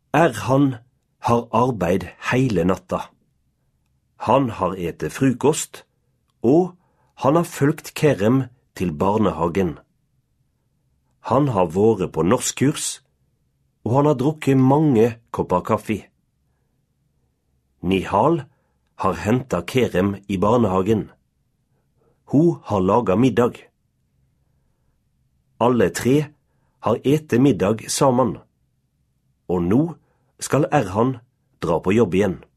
Erhan har arbeid hele natta. Han har ete frukost, og han har følgt Kerem til barnehagen. Han har vært på norskkurs, og han har drukket mange kopper kaffe. Nihal har hentet Kerem i barnehagen. Hun har laget middag. Alle tre har ete middag sammen, og nå skal Erhan dra på jobb igjen.